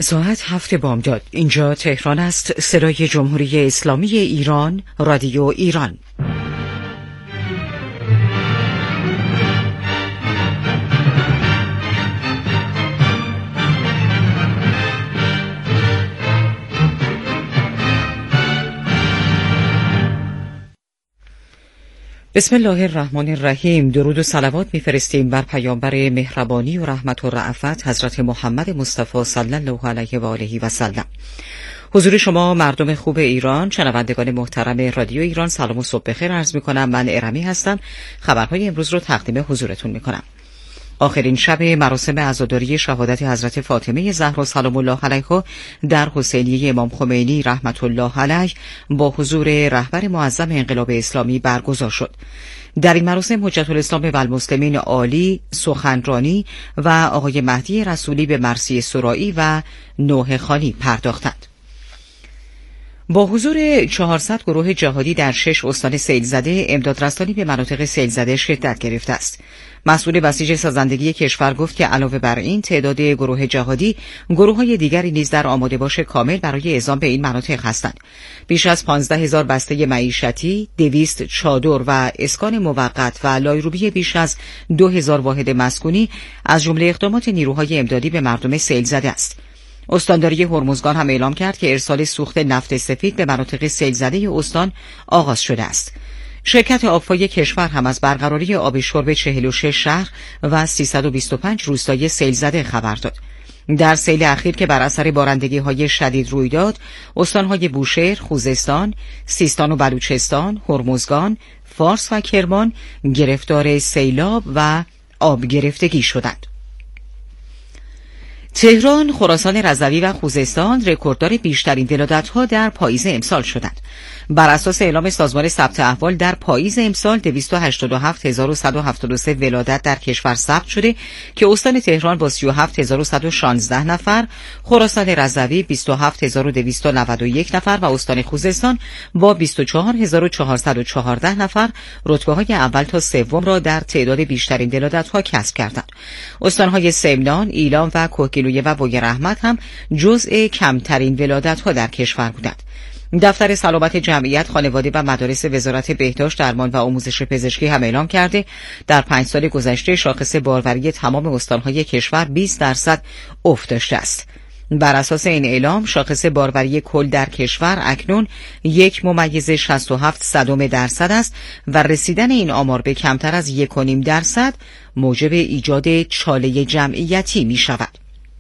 ساعت 7 بامداد. اینجا تهران است. صدای جمهوری اسلامی ایران، رادیو ایران. بسم الله الرحمن الرحیم. درود و صلوات میفرستیم بر پیامبر مهربانی و رحمت و رأفت حضرت محمد مصطفی صلی الله علیه و آله و سلم. حضور شما مردم خوب ایران، شنوندگان محترم رادیو ایران، سلام و صبح بخیر عرض می‌کنم. من ارمی هستم. خبرهای امروز رو تقدیم حضورتون می‌کنم. آخرین شب مراسم عزاداری شهادت حضرت فاطمه زهرا سلام الله علیها در حسینیه امام خمینی رحمت الله علیه با حضور رهبر معظم انقلاب اسلامی برگزار شد. در این مراسم حجت الاسلام و المسلمین عالی سخنرانی و آقای مهدی رسولی به مرثیه سرایی و نوحه خوانی پرداختند. با حضور 400 گروه جهادی در 6 استان سیل زده، امدادرسانی به مناطق سیل زده شدت گرفته است. مسئول بسیج سازندگی کشور گفت که علاوه بر این تعداد گروه جهادی، گروه‌های دیگری نیز در آماده‌باش کامل برای اعزام به این مناطق هستند. بیش از 15,000 بسته معیشتی، 200 چادر و اسکان موقت و لایروبی بیش از 2,000 واحد مسکونی از جمله اقدامات نیروهای امدادی به مردم سیل زده است. استانداری هرمزگان هم اعلام کرد که ارسال سوخت نفت سفید به مناطق سیل زده استان آغاز شده است. شرکت آبفای کشور هم از برقراری آب شرب 46 شهر و 325 روستای سیل زده خبر داد. در سیل اخیر که بر اثر بارندگی‌های شدید روی داد، استان‌های بوشهر، خوزستان، سیستان و بلوچستان، هرمزگان، فارس و کرمان گرفتار سیلاب و آب گرفتگی شدند. تهران، خراسان رضوی و خوزستان رکورددار بیشترین ولادت‌ها در پاییز امسال شدند. بر اساس اعلام سازمان ثبت احوال در پاییز امسال 287,173 ولادت در کشور ثبت شده که استان تهران با 37,116 نفر، خراسان رضوی 27,291 نفر و استان خوزستان با 24,414 نفر رتبه‌های اول تا سوم را در تعداد بیشترین ولادت‌ها کسب کردند. استان‌های سمنان، ایلام و کوهگیلویه و بویراحمد هم جزء کمترین ولادت‌ها در کشور بودند. دفتر سلامت جمعیت، خانواده و مدارس وزارت بهداشت، درمان و آموزش پزشکی هم اعلام کرده در 5 سال گذشته شاخص باروری تمام استان‌های کشور 20% افت داشته است. بر اساس این اعلام شاخص باروری کل در کشور اکنون 1.67% است و رسیدن این آمار به کمتر از 1.5% موجب ایجاد چاله جمعیتی می شود.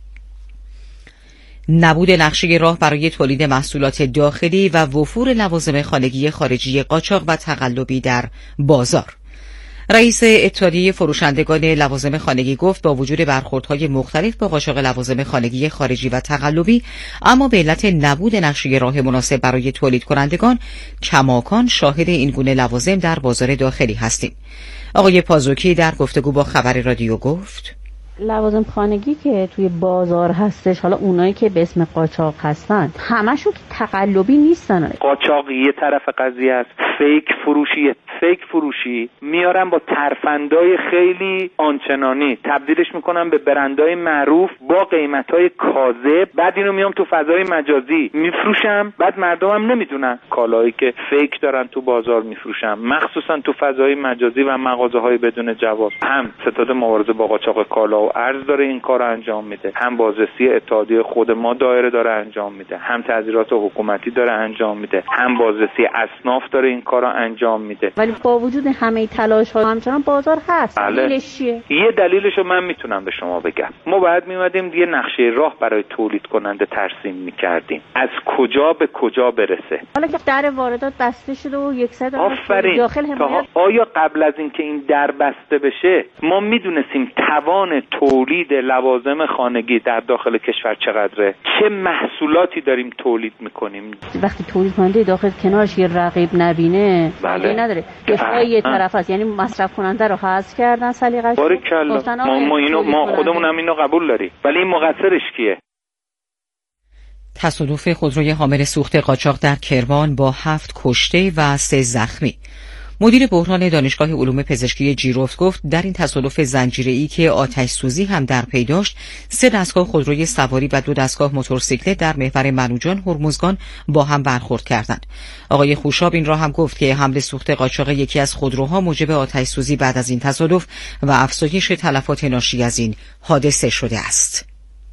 نبود نقشه راه برای تولید محصولات داخلی و وفور لوازم خانگی خارجی قاچاق و تقلبی در بازار. رئیس اتحادیه فروشندگان لوازم خانگی گفت با وجود برخوردهای مختلف با قاچاق لوازم خانگی خارجی و تقلبی، اما به علت نبود نقشه راه مناسب برای تولید کنندگان کماکان شاهد این گونه لوازم در بازار داخلی هستیم. آقای پازوکی در گفتگو با خبر رادیو گفت لوازم خانگی که توی بازار هستش، حالا اونایی که به اسم قاچاق هستن همشون تقلبی نیستن. قاچاق یه طرف قضیه است، فیک فروشی میارن با ترفندای خیلی آنچنانی تبدیلش میکنن به برندهای معروف با قیمتهای کاذب، بعد اینو میام تو فضای مجازی میفروشم، بعد مردمم نمیدونن کالایی که فیک دارن تو بازار میفروشن، مخصوصا تو فضای مجازی و مغازه‌های بدون جواز. هم ستاد مبارزه با قاچاق کالا و ارز داره این کارو انجام میده، هم بازرسی اتحادیه خود ما دایره داره انجام میده، هم تعزیرات حکومتی داره انجام میده، هم بازرسی اصناف داره این کارو انجام میده. ولی با وجود همه تلاش ها همچنان بازار هست. دلیلش چیه؟ یه دلیلشو من میتونم به شما بگم. ما باید میومدیم یه نقشه راه برای تولید کننده ترسیم میکردیم از کجا به کجا برسه. حالا که در واردات بسته شده و 100 داخل حمایت، آیا قبل از اینکه این در بسته بشه ما میدونستیم توان تولید لوازم خانگی در داخل کشور چقدره؟ چه محصولاتی داریم تولید میکنیم؟ وقتی تولید کننده داخل کنارش یه رقیب نبینه، بله نداره. دفاع یه طرف است، یعنی مصرف کننده رو حذف کردن سلیقه‌اش. ما خودمون هم اینو قبول داریم، ولی این مقصرش کیه؟ تصادف خودروی حامل سوخت قاچاق در کرمان با 7 کشته و 3 زخمی. مدیر بحران دانشگاه علوم پزشکی جیروفت گفت در این تصادف زنجیره‌ای که آتش سوزی هم در پی داشت 3 دستگاه خودروی سواری و 2 دستگاه موتورسیکلت در محور منوجان هرمزگان با هم برخورد کردند. آقای خوشاب این را هم گفت که حمل سوخت قاچاق یکی از خودروها موجب آتش سوزی بعد از این تصادف و افزایش تلفات ناشی از این حادثه شده است.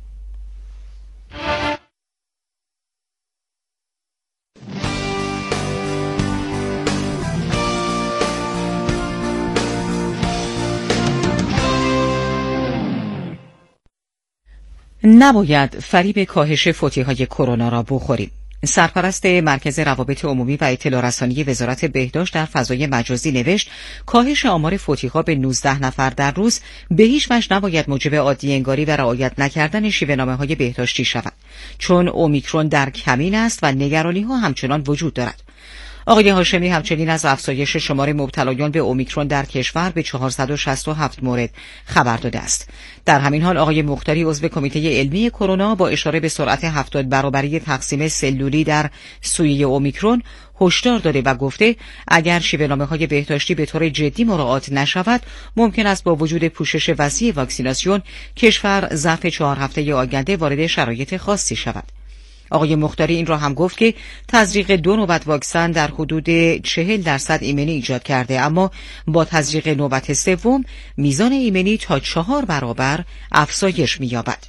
نباید فریب کاهش فوتی‌های کرونا را بخوریم. سرپرست مرکز روابط عمومی و اطلاع رسانی وزارت بهداشت در فضای مجازی نوشت کاهش آمار فوتی‌ها به 19 نفر در روز به هیچ وجه نباید موجب عادی انگاری و رعایت نکردن شیوه‌نامه‌های بهداشتی شود، چون اومیکرون در کمین است و نگرانی‌ها همچنان وجود دارد. آقای هاشمی همچنین از افزایش شمار مبتلایان به اومیکرون در کشور به 467 مورد خبر داده است. در همین حال آقای مختاری عضو کمیته علمی کرونا با اشاره به سرعت 70 برابری تقسیم سلولی در سویه اومیکرون هشدار داده و گفته اگر شیوه‌نامه‌های بهداشتی به طور جدی مراعات نشود ممکن است با وجود پوشش وسیع واکسیناسیون کشور ظرف 4 هفته آینده وارد شرایط خاصی شود. آقای مختاری این را هم گفت که تزریق 2 نوبت واکسن در حدود 40% ایمنی ایجاد کرده، اما با تزریق نوبت سوم میزان ایمنی تا 4 برابر افزایش می‌یابد.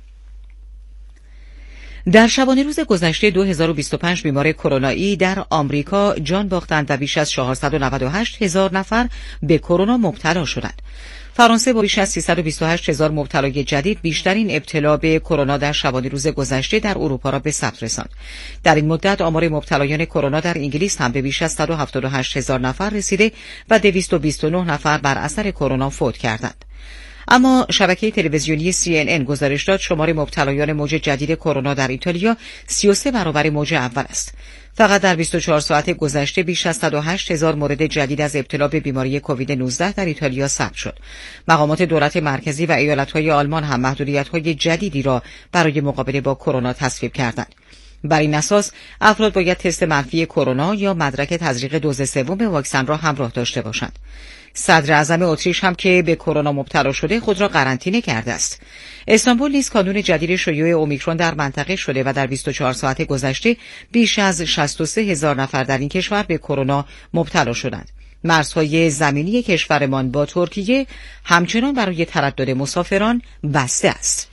در شبانه روز گذشته 2025 بیمار کرونایی در آمریکا جان باختند و بیش از 498 هزار نفر به کرونا مبتلا شدند. فرانسه با بیش از 328 هزار مبتلای جدید بیشترین ابتلا به کرونا در شبانه روز گذشته در اروپا را به ثبت رساند. در این مدت آمار مبتلایان کرونا در انگلیس هم به بیش از 178 هزار نفر رسیده و 229 نفر بر اثر کرونا فوت کردند. اما شبکه تلویزیونی CNN گزارش داد شمار مبتلایان موج جدید کرونا در ایتالیا 33 برابر موج اول است. فقط در 24 ساعت گذشته بیش از 108 هزار مورد جدید از ابتلا به بیماری کووید 19 در ایتالیا ثبت شد. مقامات دولت مرکزی و ایالت‌های آلمان هم محدودیت‌های جدیدی را برای مقابله با کرونا تصویب کردند. بر این اساس افراد باید تست منفی کرونا یا مدرک تزریق دوز سوم واکسن را همراه داشته باشند. صدر اعظم اتریش هم که به کرونا مبتلا شده خود را قرنطینه کرده است. استانبول نیز کانون جدید شیوع اومیکرون در منطقه شده و در 24 ساعت گذشته بیش از 63 هزار نفر در این کشور به کرونا مبتلا شدند. مرزهای زمینی کشورمان با ترکیه همچنان برای تردد مسافران بسته است.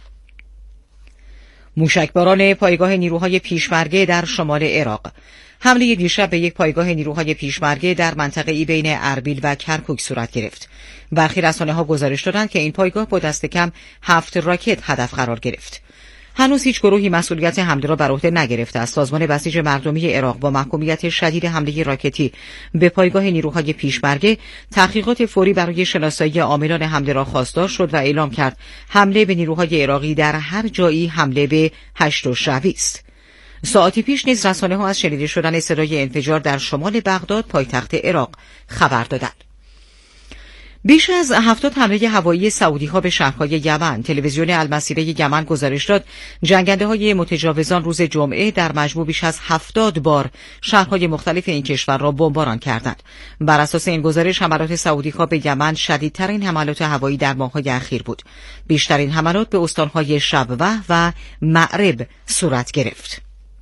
موشکباران پایگاه نیروهای پیشمرگه در شمال عراق. حمله دیشب به یک پایگاه نیروهای پیشمرگه در منطقه‌ای بین اربیل و کرکوک صورت گرفت. برخی رسانه‌ها گزارش دادند که این پایگاه با دست کم 7 راکت هدف قرار گرفت. هنوز هیچ گروهی مسئولیت حمله را بر عهده نگرفته است. سازمان بسیج مردمی عراق با محکومیت شدید حمله راکتی به پایگاه نیروهای پیشمرگه تحقیقات فوری برای شناسایی عاملان حمله را خواستار شد و اعلام کرد حمله به نیروهای عراقی در هر جایی حمله به هشت و شعبی است. ساعتی پیش نیز رسانه‌ها از شنیده شدن صدای انفجار در شمال بغداد پایتخت عراق خبر دادند. بیش از 70 حمله هوایی سعودی‌ها به شهرهای یمن. تلویزیون المسیره یمن گزارش داد جنگنده‌های متجاوزان روز جمعه در مجموع بیش از 70 بار شهرهای مختلف این کشور را بمباران کردند. بر اساس این گزارش حملات سعودی‌ها به یمن شدیدترین حملات هوایی در ماه‌های اخیر بود. بیشترین حملات به استان‌های شبوه و مأرب صورت گرفت.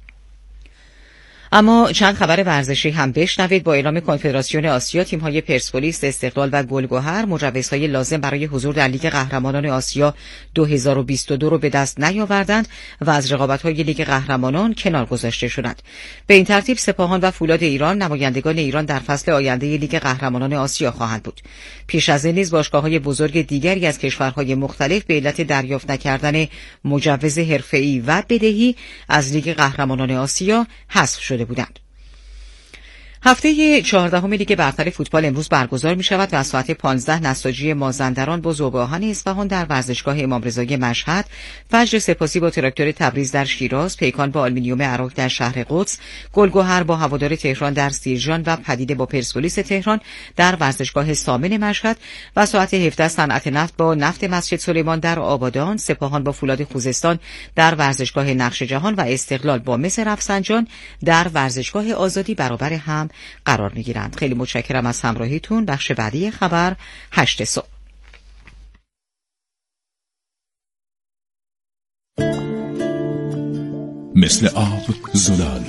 اما چند خبر ورزشی هم بشنوید. با اعلام کنفدراسیون آسیا تیم‌های پرسپولیس، استقلال و گلگهر مجوزهای لازم برای حضور در لیگ قهرمانان آسیا 2022 رو به دست نیاوردند و از رقابت‌های لیگ قهرمانان کنار گذاشته شدند. به این ترتیب سپاهان و فولاد ایران نمایندگان ایران در فصل آینده لیگ قهرمانان آسیا خواهند بود. پیش از این نیز باشگاه‌های بزرگ دیگری از کشورهای مختلف به علت دریافت نکردن مجوز حرفه‌ای و بدهی از لیگ قهرمانان آسیا حذف شده بودند. هفته 14 لیگ برتر فوتبال امروز برگزار می شود و از ساعت 15 نساجی مازندران با ذوب‌آهن اصفهان در ورزشگاه امام رضای مشهد، فجر سپاسی با تراکتور تبریز در شیراز، پیکان با آلومینیوم عراق در شهر قدس، گلگهر با هوادار تهران در سیرجان و پدیده با پرسپولیس تهران در ورزشگاه سامن مشهد و ساعت 17 صنعت نفت با نفت مسجد سلیمان در آبادان، سپاهان با فولاد خوزستان در ورزشگاه نقش جهان و استقلال با مس رفسنجان در ورزشگاه آزادی برابر هم قرار میگیرند. خیلی متشکرم از همراهیتون. بخش بعدی خبر 8 صبح. مثل آب زلال،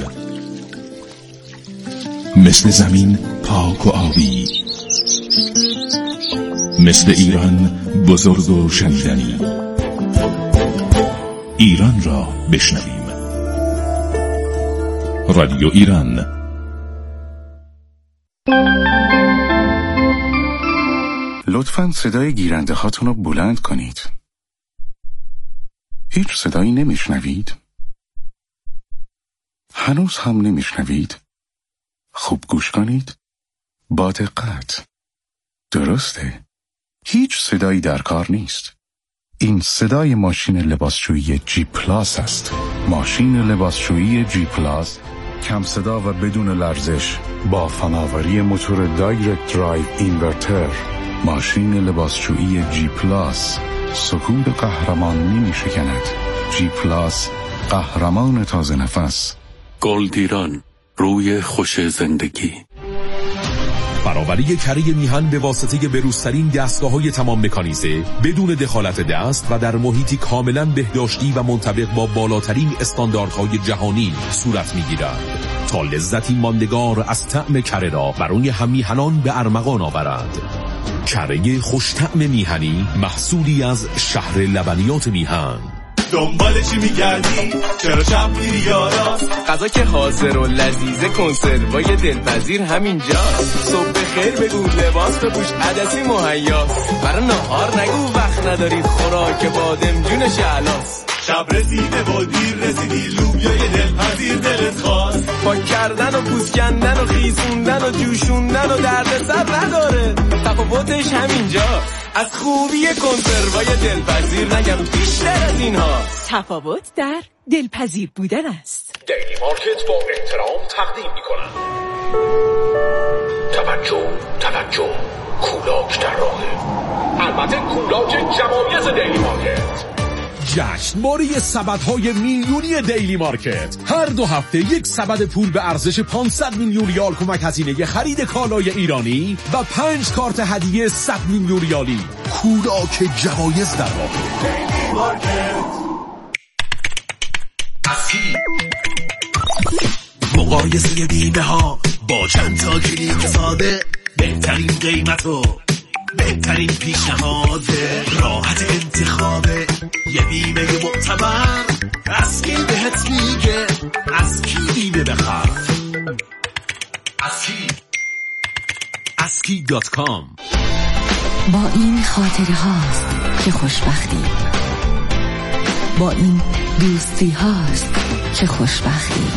مثل زمین پاک و آبی، مثل ایران بزرگ و شنیدنی. ایران را بشنویم. رادیو ایران. لطفاً صدای گیرنده هاتون رو بلند کنید. هیچ صدایی نمیشنوید؟ هنوز هم نمیشنوید؟ خوب گوش کنید. با دقت. درسته. هیچ صدایی در کار نیست. این صدای ماشین لباسشویی جی پلاس است. ماشین لباسشویی جی پلاس کم صدا و بدون لرزش با فناوری موتور دایرکت درایو اینورتر. ماشین لباسشویی جی پلاس سکوت قهرمان نمی شکند. جی پلاس قهرمان تازه نفس. گلدیران، روی خوش زندگی. برآوری کره میهن به واسطه بروزترین دستگاه‌های تمام مکانیزه بدون دخالت دست و در محیطی کاملا بهداشتی و منطبق با بالاترین استانداردهای جهانی صورت می‌گیرد تا لذتی ماندگار از طعم کره را برای هم میهنان به ارمغان آورد. کره خوش طعم میهنی، محصولی از شهر لبنیات میهن. دنبال چی میگردی؟ چرا شب میری یاراست؟ غذا که حاضر و لذیذه، کنسروای دلپذیر همینجاست. صبح بخیر بگو، لباس بپوش، عدسی مهیاست. برای نهار نگو وقت ندارید، خوراک بادمجون شعلاست. شب رسیده و دیر رسیدی، لوبیای دلپذیر دلت خواست. پاک کردن و پوست کندن و خیسوندن و جوشوندن و دردسر نداره، تفاوتش همینجاست. از خوبی کنسروای دلپذیر نگم بیشتر از اینها. تفاوت در دلپذیر بودن است. دیلی مارکت با احترام تقدیم می‌کنند. توجه، کولاک در راهه. البته کولاک جمعیت دیلی مارکت. جشنواره سبدهای میلیونی دیلی مارکت. هر 2 هفته یک سبد پول به ارزش 500 میلیون ریال کمک هزینه خرید کالای ایرانی و 5 کارت هدیه 100 میلیون ریالی. کولاک جوایز در راه. دیلی مارکت. مقایسه بیمه ها با چند تا کلیک ساده، بهترین قیمت و بهترین پیشنهاد، راحت انتخاب یه بیمه معتبر. اسکی بهت میگه از کی بیمه بخر. اسکی.com. با این خاطره هاست که خوشبختی، با این دوستی هاست که خوشبختی،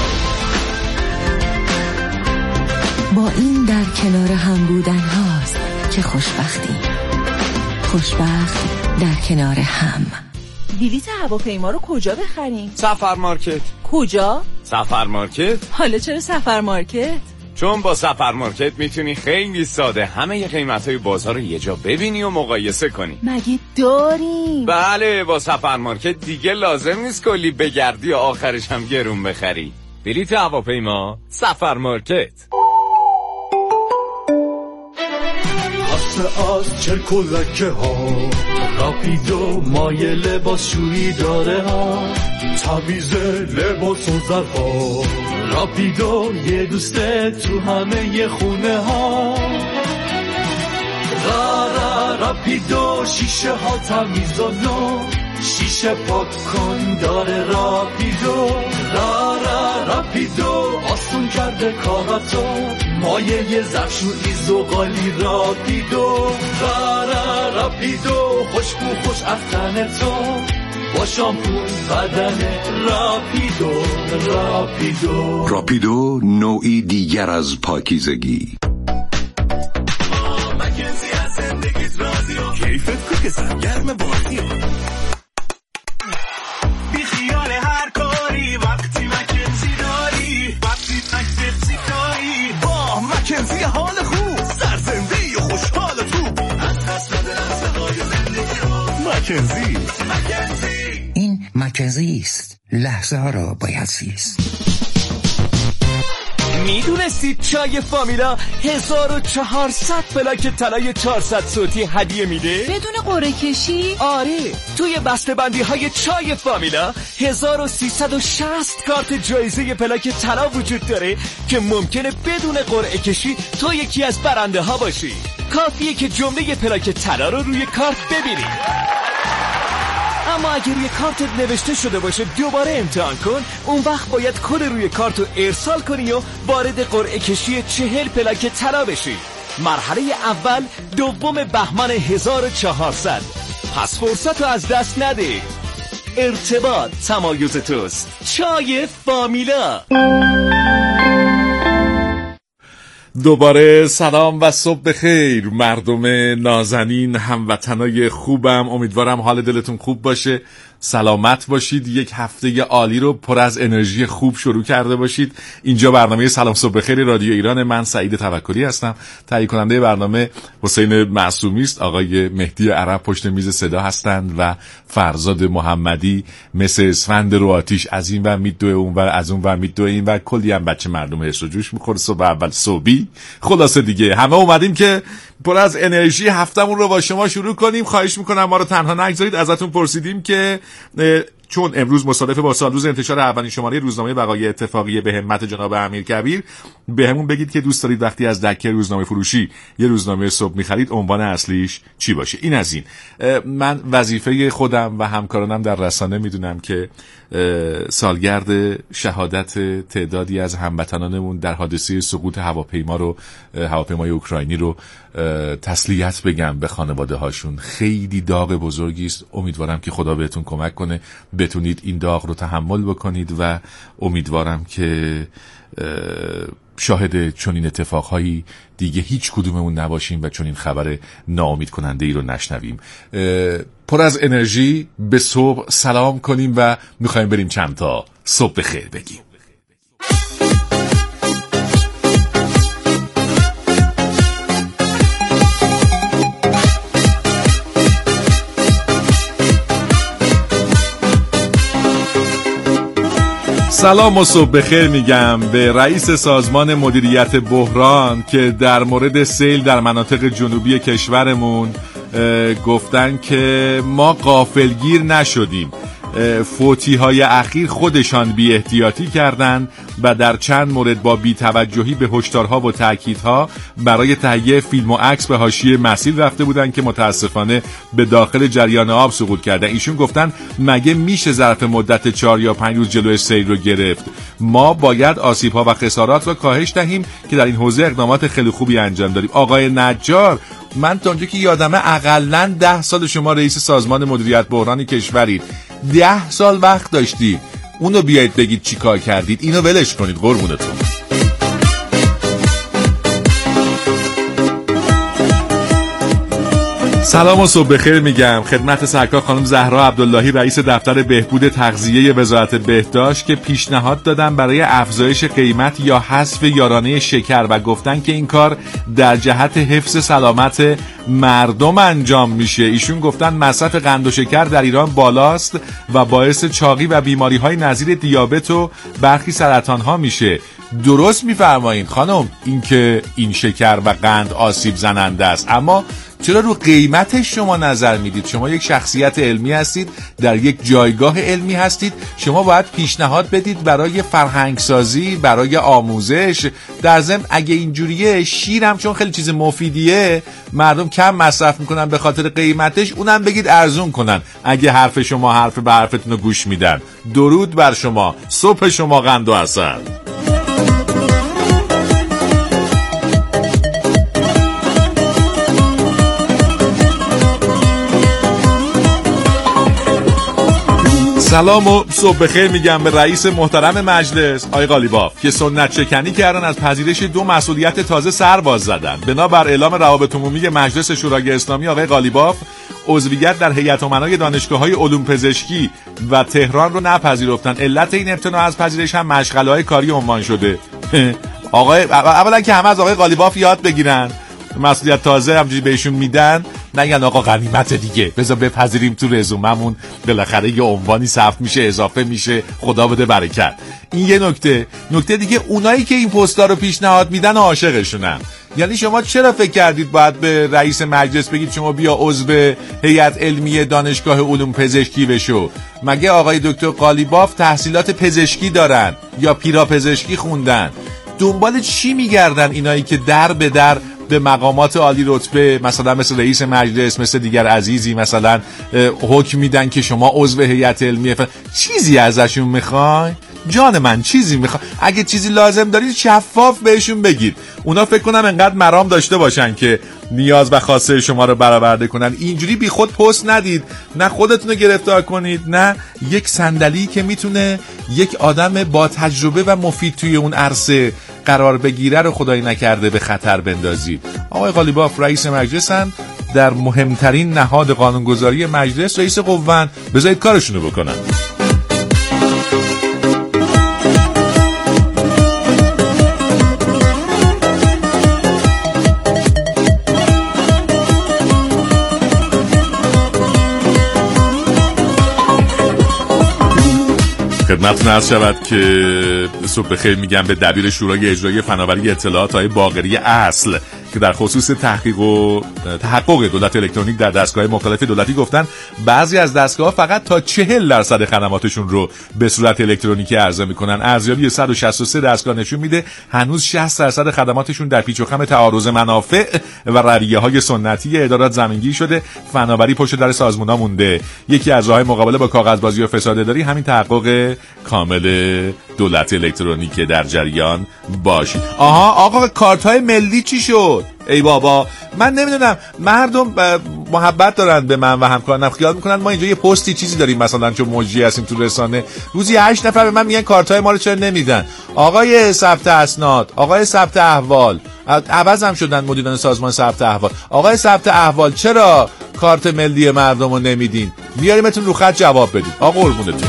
با این در کنار هم بودن هاست که خوشبختی. خوشبخت در کنار هم. بلیط هواپیما رو کجا بخریم؟ سفر مارکت. کجا؟ سفر مارکت. حالا چرا سفر مارکت؟ چون با سفر مارکت میتونی خیلی ساده همه ی قیمت‌های بازار رو یه جا ببینی و مقایسه کنی. مگه داریم؟ بله، با سفر مارکت دیگه لازم نیست کلی بگردی و آخرش هم گرون بخری. بلیط هواپیما، سفر مارکت. از چرک و لکه ها، راپیدو مایه لباسشویی داره ها، تمیز لباس و ظرف ها، راپیدو یه دوسته تو همه ی خونه ها. راپیدو شیشه ها تمیز و نو، شیشه پاک کن داره راپیدو. راپیدو آسون کرده کاراتو، مایه ی ظرفشویی زغالی راپیدو. راپیدو خوشبو خوش از تن تو، با شامپون بدن راپیدو. راپیدو نوعی دیگر از پاکیزگی. مکنزی از زندگیت راضی و کیفت کو که سرگرم بازی و بی خیال هر کاری، وقتی مکنزی داری، وقتی مکنزی داری، با مکنزی حال خوب، سرزنده و خوشحال تو، از دست نده لحظه‌های زندگی رو. مکنزی. این مکنزی است، لحظه ها را باید زیست. میدونستید چای فامیلا 1400 پلاک طلای 400 صوتی هدیه میده؟ بدون قرعه کشی؟ آره، توی بسته‌بندی های چای فامیلا 1360 کارت جایزه پلاک طلا وجود داره که ممکنه بدون قرعه کشی تو یکی از برنده ها باشی. کافیه که جمله پلاک طلا رو روی کارت ببینی. اما اگر روی کارتت نوشته شده باشه دوباره امتحان کن، اون وقت باید کد روی کارت رو ارسال کنی و وارد قرعه کشی 40 پلاک طلا بشی. مرحله اول 2 بهمن 1400. پس فرصت رو از دست نده. ارتباط تمایز توست. چای فامیلا. دوباره سلام و صبح بخیر مردم نازنین، هموطنای خوبم. امیدوارم حال دلتون خوب باشه، سلامت باشید، یک هفته عالی رو پر از انرژی خوب شروع کرده باشید. اینجا برنامه سلام صبح بخیر رادیو ایران. من سعید توکلی هستم. تهیه کننده برنامه حسین معصومی است، آقای مهدی عرب پشت میز صدا هستند و فرزاد محمدی مثل اسفند رو آتیش از این ور میدوه اون ور، از اون ور میدوه این ور. کلی هم بچه مردم حس و جوش میخوره صبح اول صبحی. خلاصه دیگه همه اومدیم که پر از انرژی هفتمون رو با شما شروع کنیم. خواهش میکنم ما رو تنها نگذارید. ازتون پرسیدیم که چون امروز مصادفه با سالروز انتشار اولین شماره روزنامه وقایع اتفاقیه به همت جناب امیرکبیر، بهمون بگید که دوست دارید وقتی از دکه روزنامه فروشی یه روزنامه صبح می‌خرید عنوان اصلیش چی باشه. این از این. من وظیفه خودم و همکارانم در رسانه میدونم که سالگرد شهادت تعدادی از هموطنانمون در حادثه سقوط هواپیمای اوکراینی رو تسلیت بگم به خانواده هاشون. خیلی داغ بزرگی است. امیدوارم که خدا بهتون کمک کنه بتونید این داغ رو تحمل بکنید و امیدوارم که شاهد چنین اتفاقهایی دیگه هیچ کدوممون نباشیم و چنین خبر ناامید کننده ای رو نشنویم. پر از انرژی به صبح سلام کنیم و میخوایم بریم چند تا صبح بخیر بگیم. سلام و صبح بخیر میگم به رئیس سازمان مدیریت بحران که در مورد سیل در مناطق جنوبی کشورمون گفتن که ما غافلگیر نشدیم. فوتی‌های اخیر خودشان بی احتیاطی کردند و در چند مورد با بی‌توجهی به هشدارها و تاکیدها برای تهیه فیلم و عکس به حاشیه مسیر رفته بودند که متاسفانه به داخل جریان آب سقوط کردن. ایشون گفتن مگه میشه ظرف مدت 4 یا 5 روز جلوی سیل رو گرفت؟ ما باید آسیب‌ها و خسارات را کاهش دهیم که در این حوزه اقدامات خیلی خوبی انجام دادیم. آقای نجار، من تا اونجا که یادمه اقلن 10 سال شما رئیس سازمان مدیریت بحرانی کشورید. 10 سال وقت داشتید اونو بیایید بگید چی کار کردید. اینو ولش کنید قربونتون. سلام و صبح بخیر میگم خدمت سرکار خانم زهرا عبداللهی رئیس دفتر بهبود تغذیه وزارت بهداشت که پیشنهاد دادن برای افزایش قیمت یا حذف یارانه شکر و گفتن که این کار در جهت حفظ سلامت مردم انجام میشه. ایشون گفتن مصرف قند و شکر در ایران بالاست و باعث چاقی و بیماری‌های نظیر دیابت و برخی سرطان‌ها میشه. درست میفرمایید خانم، اینکه این شکر و قند آسیب زننده است، اما چرا رو قیمتش شما نظر میدید؟ شما یک شخصیت علمی هستید، در یک جایگاه علمی هستید، شما باید پیشنهاد بدید برای فرهنگسازی، برای آموزش. در ضمن اگه اینجوریه شیرم چون خیلی چیز مفیدیه مردم کم مصرف میکنن به خاطر قیمتش، اونم بگید ارزون کنن اگه حرف شما حرف به حرفتون رو گوش میدن. درود بر شما، صبح شما قند و عسل. سلام و صبح بخیر میگم به رئیس محترم مجلس آقای قالیباف که سنت شکنی کردن، از پذیرش 2 مسئولیت تازه سر باز زدن. بنابر اعلام روابط عمومی مجلس شورای اسلامی آقای قالیباف عضویت در هیئت امنای دانشگاه‌های علوم پزشکی و تهران رو نپذیرفتن. علت این امتناع از پذیرش هم مشغله‌های کاری عنوان شده. آقای اولا که همه از آقای قالیباف یاد بگیرن، مسئولیت تازه همجوری بهشون میدن نگن آقا غنیمت دیگه بذار بپذیریم تو رزوممون بالاخره یه عنوانی ثبت میشه اضافه میشه خدا بده برکت. این یه نکته دیگه اونایی که این پستا رو پیشنهاد میدن عاشقشونن. یعنی شما چرا فکر کردید باید به رئیس مجلس بگید شما بیا عضو هیئت علمی دانشگاه علوم پزشکی بشو؟ مگه آقای دکتر قالیباف تحصیلات پزشکی دارن یا پیرا پزشکی خوندن؟ دنبال چی میگردن اینایی که در به در به مقامات عالی رتبه مثلا مثل رئیس مجلس مثل دیگر عزیزی مثلا حکم میدن که شما عضو هیئت علمیه؟ چیزی ازشون میخوای؟ جان من چیزی میخوای؟ اگه چیزی لازم دارید شفاف بهشون بگید. اونا فکر کنن انقدر مرام داشته باشن که نیاز و خواسته شما رو برآورده کنن. اینجوری بی خود پست ندید، نه خودتون رو گرفتار کنید نه یک صندلی که میتونه یک آدم با تجربه و مفید توی اون عرصه قرار بگیره رو خدایی نکرده به خطر بندازید. آقای قالیباف رئیس مجلسن، در مهمترین نهاد قانونگذاری مجلس رئیس قوه‌اند، بذارید کارشونو بکنن. خدمتتون عرض شود که صبح بخیر میگم به دبیر شورای اجرایی فناوری اطلاعات آقای باقری اصل که در خصوص تحقق دولت الکترونیک در دستگاه مختلف دولتی گفتن بعضی از دستگاه‌ها فقط تا 40% خدماتشون رو به صورت الکترونیکی عرضه میکنن. ارزیابی 163 دستگاه نشون میده هنوز 60% خدماتشون در پیچ و خم تعارض منافع و رویه‌های سنتی ادارات زمینگیر شده. فناوری پشت در سازمان‌ها مونده. یکی از راه‌های مقابله با کاغذبازی و فساد اداری همین تحقق کامل دولت الکترونیک در جریان باشید. آها آقا کارت‌های ملی چی شد؟ ای بابا من نمیدونم، مردم محبت دارن به من و همکارانم، خیال میکنن ما اینجا یه پستی چیزی داریم مثلا چون موجی هستیم تو رسانه، روزی 8 نفر به من میگن کارت‌های ما رو چرا نمیدن. آقای ثبت اسناد، آقای ثبت احوال، عوض هم شدن مدیران سازمان ثبت احوال، آقای ثبت احوال چرا کارت ملی مردم رو نمیدین؟ میاریمتون رو خط جواب بدید. آقا قربونتون.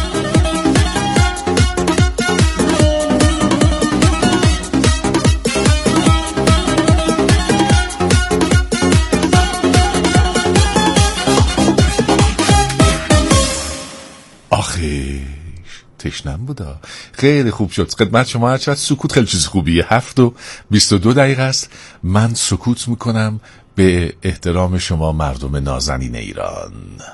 آخه تشنم بودا. خیلی خوب شد. خدمت شما هر چقدر سکوت خیلی چیز خوبیه. 7:22 است. من سکوت میکنم به احترام شما مردم نازنین ایران.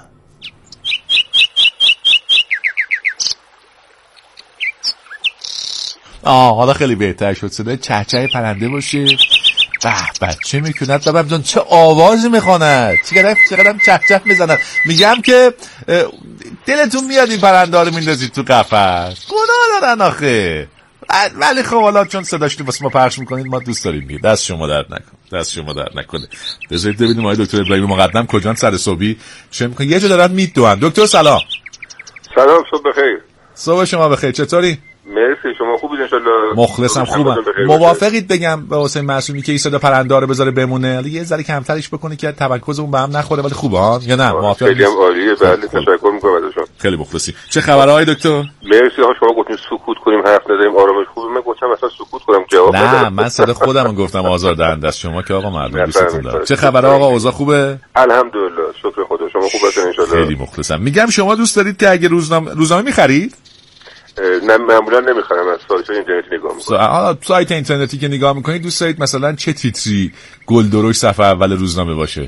حالا خیلی بهتر شد. صدای چهچه پرنده باشه. بچه میکند بابم جان چه آوازی میخواند، چقدر چهچه میزند. میگم که دلتون میاد این پرنده ها رو میندازید تو قفس، گناه دارن آخه. ولی خب حالا چون صداشتون واسه ما پخش میکنید ما دوست داریم میگه. دست شما درد نکنه. بذارید ببینیم آقای دکتر ابراهیم مقدم کجان سر صبحی چه میکنن. یه جا دارن میدوئن. دکتر سلام. صبح بخیر. صبح شما بخیر. چطوری؟ مرسی. شما خوبید ان شاءالله؟ مخلصم. خوبم. موافقید بگم به حسین معصومی که این صدا پرنده رو بذاره بمونه، یه ذره کمترش بکنه که تمرکزمون به هم نخوره، ولی خوبه ها یا نه؟ موافقید؟ خیلی هم عالیه. بله تشکر میکنم ازشون. خیلی مخلصی. چه خبرهای دکتر؟ مرسی. ها شما گفتین سکوت کنیم حرف نزنیم آرامش خوبه، من گفتم اصلا سکوت کنم جواب بدم. نه من صدا خودم گفتم آزاردهنده است. شما که آقا مردم دوستتون دارم. چه خبره آقا؟ اوضاع خوبه؟ الحمدلله شکر خدا. شما خوب هستین ان شاءالله؟ خیلی مخلصم. میگم شما دوست دارید که اگه روزنامه میخرید؟ نه معمولا نمیخرم، از سایت اینترنتی نگاه میکنم. سایت اینترنتی که نگاه میکنید دوست دارید مثلا چه تیتری گلدروش صفحه اول روزنامه باشه؟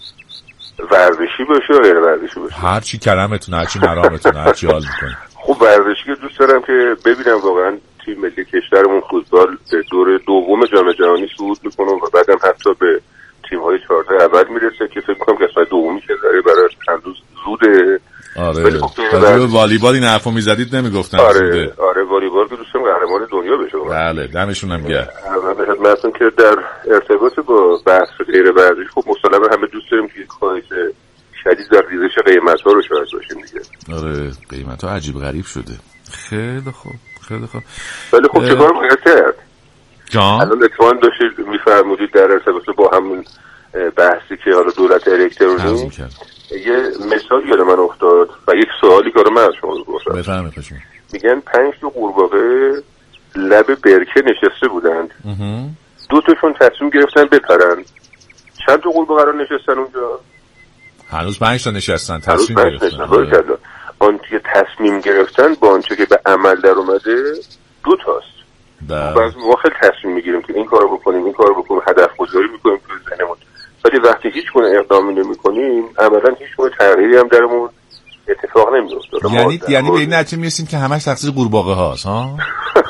ورزشی باشه یا غیر ورزشی باشه؟ هر چی کرمتون، هر چی مرامتون، هر چی حال میکنه. خب ورزشی که دوست دارم که ببینم واقعا تیم ملی کشورمون فوتبال به دور دوم جام جهانی صعود میکنه و بعدم حتی به تیم‌های چهارتا اول میرسه که فکر میکنم که اصلا دومی که داره برای چند روز زوده. آره راجع به والیبال این حرفو میزدید نمیگفتن. آره والیبال که دوستم قهرمان دنیا بشه. بله دمشون هم گرم. مثلا که در ارتباط با بحث غیر ورزشی خب مسلماً همه دوست داریم که کاهش شدید در ریزش قیمت‌ها رو شاهد باشیم دیگه. آره قیمت‌ها عجیب غریب شده. خیلی خوب. ولی خب چه کار باید کرد؟ جان الان اتفاقاً داشتید می‌فرمودید در ارتباط با همون بحثی که حالا دولت الکترونیک یه مثال یاد من افتاد و یک سوالی که من از شما بپرسم. بفرمایید. میگن 5 تا قورباغه لب برکه نشسته بودند. 2 تاشون تصمیم گرفتن بپرن چند تا قورباغه نشستن اونجا؟ هنوز 5 تا نشستن، تصمیم گرفتن. آنچه تصمیم گرفتن با آنچه که به عمل در اومده 2 تاست. بعضی موقع خیلی تصمیم میگیریم که این کارو بکنیم، این کارو بکنیم، هدف گذاری میکنیم تو ذهنمون، ولی وقتی هیچ گونه اقدامی نمیکنیم عملاً هیچ گونه تغییری هم درمون اتفاق نمیفته. یعنی به این نتیجه میرسیم که همش تقصیر قورباغه هاست ها.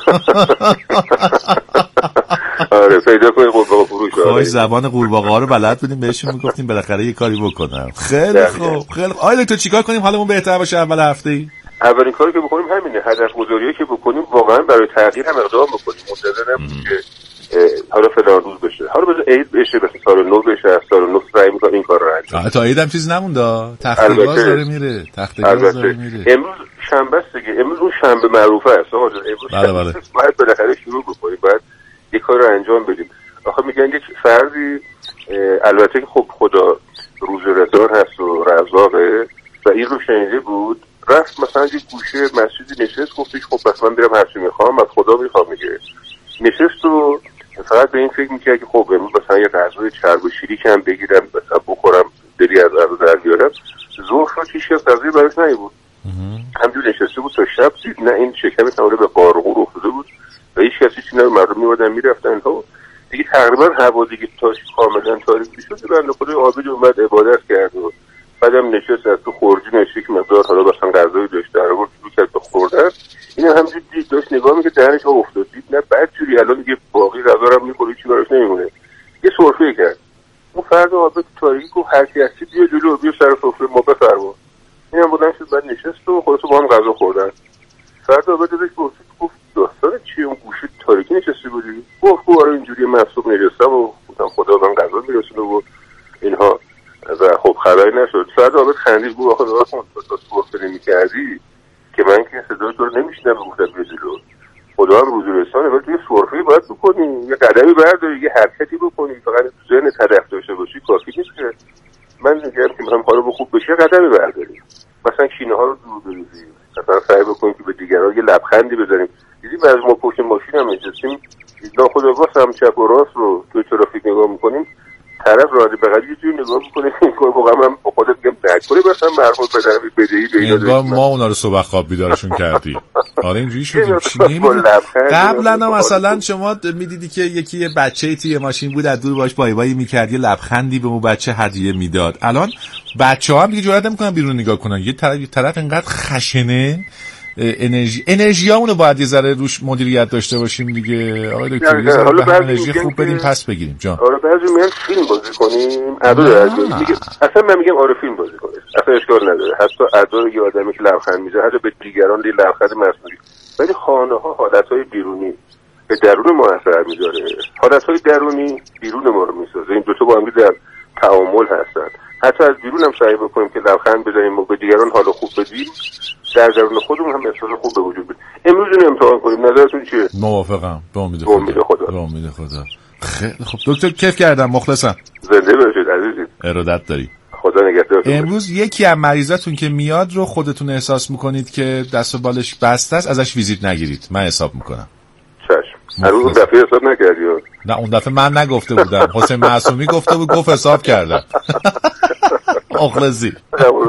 آره پیدا کنید قورباغه فروش. خواهی زبان قورباغه ها رو بلد بودیم بهشون میگفتیم بالاخره یه کاری بکنن. خیلی خوب. آیا تو چیکار کنیم حالمون بهتر باشه اول هفته ای؟ اولین کاری که بکنیم همینه، هدف گذاریه که بکنیم واقعا برای تغییر هم اقدام بکنیم. منتظر نباشیم که حالا فلان روز بشه، حالا بذار عید بشه، بس سال نو بشه، از سال نو سعی می‌کنم این کار رو انجام بدم. تا عید هم چیز نمونده، تخته‌باز داره میره، تخته‌باز داره میره. امروز شنبه است دیگه، امروز اون شنبه معروفه است آقا جان. امروز باید بالاخره شروع بکنیم، باید یه کار رو انجام بدیم. آخه میگن یک فردی، البته که خب خدا روزرسان هست و رزاقه و این رو شنیده بود، رفت مثلا یه گوشه مسجدی نشست، گفتش خب بس من برم هرچی میخوام از خدا میخوام، میگه نشست و فقط به این فکر میکرد که خب امروز مثلا یه غذای چرب و شیری که هم بگیرم مثلا بخورم دلی از در بیارم. ظهر شد هیچ کس غذایی براش نبود، همجور نشسته بود تا شب دید نه این شکمش تمام به قارقور افتاده بود و هیچ کسی چیزی نبود، مردم میومدن میرفتن ها دیگه. تقریبا هوا دیگه تاش کاملا تاریک میشد، بنده خدای عابد اومد عبادت کرد و بعدم نشست از تو خورجین یک مقدار حالا مثلا غذایی داشت در آورد شروع کرد به خوردن. اینم همینجوری دید داشت نگاه می‌کرد دهنش افتاد، دید نه بدجوری الان دیگه باقی غذا رو می‌خوره چی براش نمیمونه. یه سرفه کرد. اون فرد عابد تاریک و هر کی هستی بیا جلو، بیا سر سفره ما بفرما. اینم بودن شد بعد نشست و خلاص با هم غذا خوردن. فرد عابد داشت گفت داستان چیه اون گوشه تاریکی نشستی بودی؟ گفت آره اینجوری معصوم نشستم و گفتم خدا من غذا میرسونه و اینها و خب خبری نشد. فرد عابد خندید گفت آخه راست تو سرفه نمی‌کردی که من که صدای تو رو نمیشنم گفتم بیا جلو. خدا هم روزی رسانه ولی توی سرفه‌ای باید بکنی، یه قدمی برداری، یه حرکتی بکنی، فقط تو ذهن هدف داشته باشی کافی نیست که. من میگم که میخوام حالا خوب بشه قدمی برداری، مثلا کینه ها رو دور بریزی، مثلا سعی بکنیم که به دیگران یه لبخندی بزنیم. دیدی بعضی ما پشت ماشین هم نشستیم ناخودآگاه هم چپ و راست رو توی ترافیک نگاه میکنیم، طرف راضی بغل یه جوری نگاه میکنه این کار واقعا من با خودت میگم نکنه مثلا مربوط به بدهی به اینا ما اونا رو صبح خواب بیدارشون کردیم. آره اینجوری شدیم. قبلا مثلا شما میدیدی که یکی یه بچه‌ای توی ماشین بود از دور باش بای بای میکرد، یه لبخندی به اون بچه هدیه میداد. الان بچه‌ها هم دیگه جرئت نمیکنن بیرون نگاه کنن، یه طرف اینقدر خشنه. انرژیامونو باید یه ذره روش مدیریت داشته باشیم دیگه آقای دکتر. یه ذره انرژی خوب بدیم پس بگیریم جان. آره بعضی میگن فیلم بازی کنیم، اصلا من میگم آره فیلم بازی کنیم، اصلا اشکال نداره. حتی ادا یه آدمی که لبخند میزنه حتی به دیگران یه لبخند مصنوعی، ولی خانه‌ها حالت‌های بیرونی به درون ما اثر میذاره، حالت‌های درونی بیرون ما رو میسازه. این دو تا با هم در تعامل هستن. حتی از بیرون هم سعی بکنیم که لبخند بزنیم و به دیگران حال خوب بدیم، در درون خودمون هم احساس خوب به وجود بیاد. امروز اینو امتحان کنیم. نظرتون چیه؟ موافقم. به امید خدا. خیلی خب دکتر کیف کردم، مخلصم. زنده باشید عزیزی. ارادت داری. خدا نگهدارتون. امروز یکی از مریضاتون که میاد رو خودتون احساس میکنید که دست و بالش بسته است ازش ویزیت نگیرید. من حساب میکنم. چشم. هر روز دفعه حساب نکردی؟ نه اون دفعه من نگفته بودم. حسین معصومی گفته بود، گفت حساب کردم. مخلصی.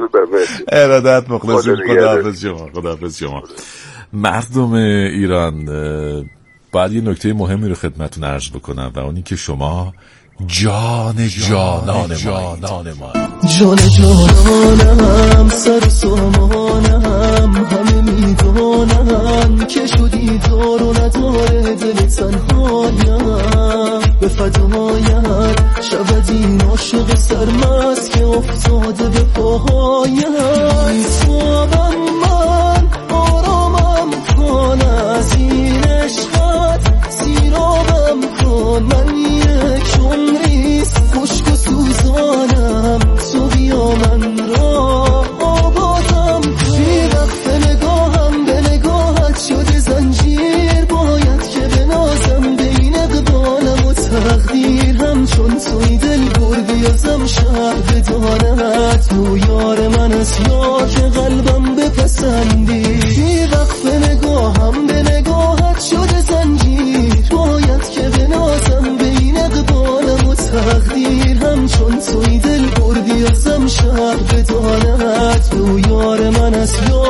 ارادت مخلصی. خداحافظ شما. مردم ایران باید یه نکته مهمی رو خدمتتون عرض بکنم و اونی که شما جان ما جان جانانم سر و سامانم همه میدانم که شدی دار و نداره دل تنهایم به فدایت شود این عاشق سرمست که افتاده به پاهایم صابم من آرامم کن از این عشقت سیرابم کن من یک عمریست خشک و سوزانم تو بیا من را آبادم بی وقت نگاهم به نگاهت شده زنجیر باید که بنازم بین اقبالم و تقدیرم چون توی دل بردی ازم شهر بدانت تو یار من از یار عدالت، او یار من است یا